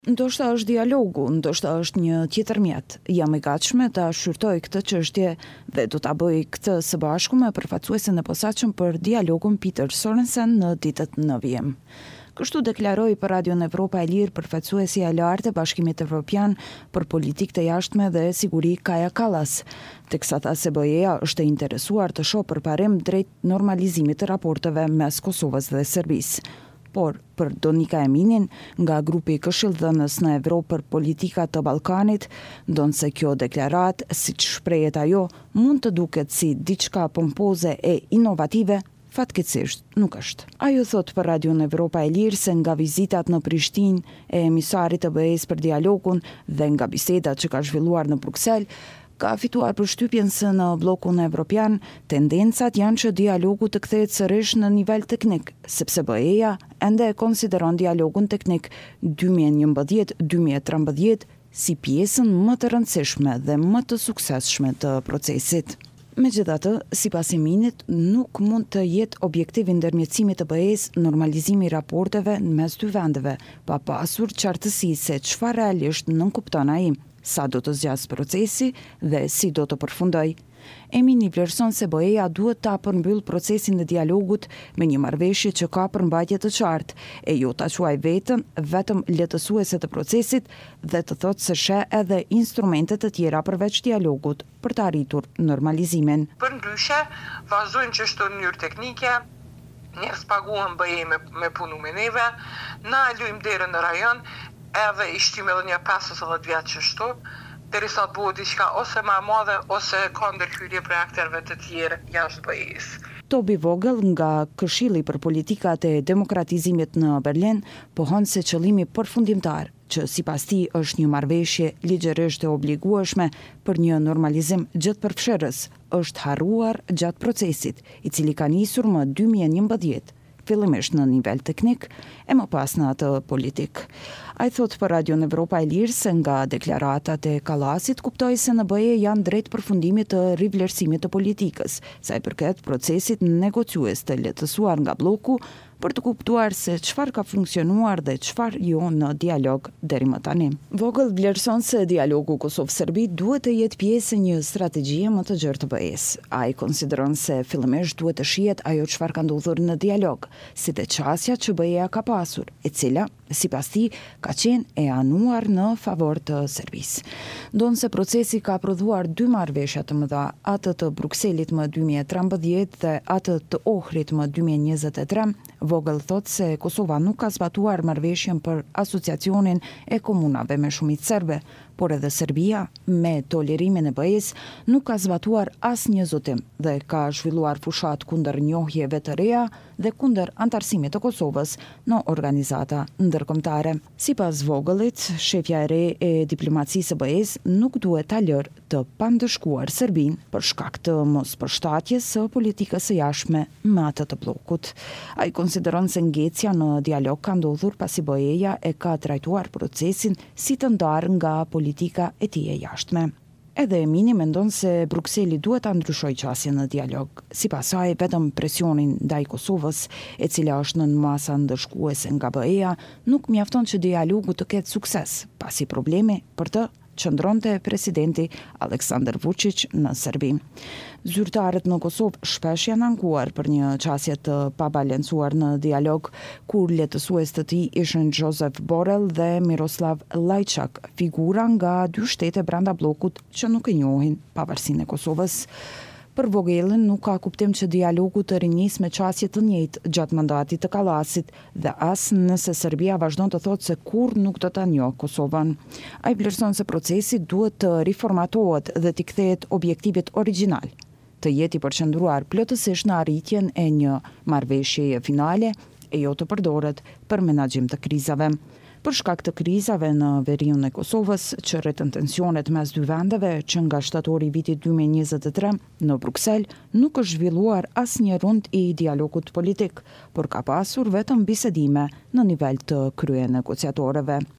Ndoshta është dialogu, ndoshta është një tjetër mjet. Jam e gatshme ta shqyrtoj këtë çështje dhe do ta bëj këtë së bashku me përfaqësuesin e posaçëm për dialogun Peter Sorensen në ditët 9 vjem. Kështu deklaroi për Radion Evropa e Lirë përfaqësuesja e lartë e Bashkimit Evropian për politikë të jashtme dhe siguri Kaja Kallas, teksa tha se BE-ja është e interesuar të shohë përparim drejt normalizimit të raporteve mes Kosovës dhe Serbisë. Por, për Donika Eminin, nga grupi Këshilldhënës në Evropë për politika të Ballkanit, ndonë se kjo deklarat, siç shprehet ajo, mund të duket si diçka pompoze e inovative, fatkeqësisht nuk është. Ajo thot për Radion Evropa e Lirë se nga vizitat në Prishtinë e emisarit të BE-s për dialogun dhe nga bisedat që ka zhvilluar në Bruksel, ka fituar përshtypjen se në bllokun evropian tendencat janë që dialogu të kthehet sërish në nivel teknik, sepse BE-ja ende e konsideron dialogun teknik 2011-2013 si pjesën më të rëndësishme dhe më të suksesshme të procesit. Megjithatë, sipas Eminit, nuk mund të jetë objektiv i ndërmjetësimit të BE-s normalizimi i raporteve mes dy vendeve, pa pasur qartësi se çfarë realisht nënkupton ai, sa do të zgjas procesi dhe si do të përfundoj. Emini vlerëson se BE-ja duhet ta përmbyll procesin e dialogut me një marrëveshje që ka përmbajtje të qartë, e jo ta quaj veten vetëm lehtësuese të procesit dhe të thotë se sheh edhe instrumente të tjera përveç dialogut për të arritur normalizimin. Përndryshe, vazhdojnë çështën në mënyrë teknike, njerëz paguhen BE me punu me neve, na lujm derën në rajon, edhe i shtim edhe një 50 vjetë që shtu, derisa të bëhet diçka ose më e madhe ose ka ndërhyrje për aktorëve të tjerë jashtë BE-s. Tobi Vogel nga Këshilli për Politikat e Demokratizimit në Berlin pohon se qëllimi përfundimtar, që sipas tij është një marrëveshje ligjërisht e obligueshme për një normalizim gjithëpërfshirës, është harruar gjatë procesit, i cili ka nisur më 2011. Fillimisht në nivel teknik e më pas në atë politik. Ai thot për Radion Evropa e Lirë se nga deklaratat e Kallasit kuptoi se në BE janë drejt përfundimit të rivlerësimit të politikës, sa i përket procesit negociues të lehtësuar nga bloku për të kuptuar se çfarë ka funksionuar dhe çfarë jo në dialog deri më tani. Vogel vlerëson se dialogu Kosovë-Serbi duhet të jetë pjesë e një strategjie më të gjerë të BE-s. Ai konsideron se fillimisht duhet të shihet ajo çfarë ka ndodhur në dialog, si dhe çësia që BE-ja ka pasur, e cila sipas tij ka qenë e anuar në favor të Serbisë. Ndonë se procesi ka prodhuar dy marrëveshje të mëdha, atë të Brukselit më 2013 dhe atë të Ohrit më 2023, Vogel thot se Kosova nuk ka zbatuar marrëveshjen për asociacionin e komunave me shumicë serbe, por edhe Serbia, me tolerimin e BE-s, nuk ka zbatuar asnjë zotim dhe ka zhvilluar fushat kundër njohjeve të reja dhe kundër antarësimit të Kosovës në organizata ndërkombëtare. Sipas Vogelit, shefja e re e diplomacisë së BE-s nuk duhet ta lërë të pandëshkuar Serbinë për shkak të mospërshtatjes së politikës së jashtme me atë të bllokut. Ai konsideron se ngecja në dialog ka ndodhur pasi BE-ja e ka trajtuar procesin si të ndarë nga politika e tij e jashtme. Edhe Emini mendon se Brukseli duhet ta ndryshojë qasjen në dialog. Sipas saj, vetëm presionin ndaj Kosovës, e cila është nën masa ndëshkuese nga BE-ja, nuk mjafton që dialogu të ketë sukses, pasi problemi për të qëndronte presidenti Aleksandar Vučić në Serbi. Zyrtarët në Kosovë shpesh janë ankuar për një qasje të pabalancuar në dialog, kur lehtësues të tij ishin Joseph Borrell dhe Miroslav Lajčak, figura nga dy shtete brenda bllokut që nuk e njohin pavarësinë e Kosovës. Për Vogelin nuk ka kuptim që dialogu të rinis me qasje të njëjtë gjatë mandatit të Kallasit dhe as nëse Serbia vazhdon të thotë se kurrë nuk do ta njohë Kosovën. Ai vlerëson se procesi duhet të riformatohet dhe të kthehet objektivit origjinal, të jetë i përqendruar plotësisht në arritjen e një marrëveshjeje finale e jo të përdoret për menaxhim të krizave. Për shkak të krizave në veriun e Kosovës, që rritën tensionet mes dy vendeve, që nga shtatori i vitit 2023 në Bruksel nuk është zhvilluar asnjë rund i dialogut politik, por ka pasur vetëm bisedime në nivel të kryenegociatorëve.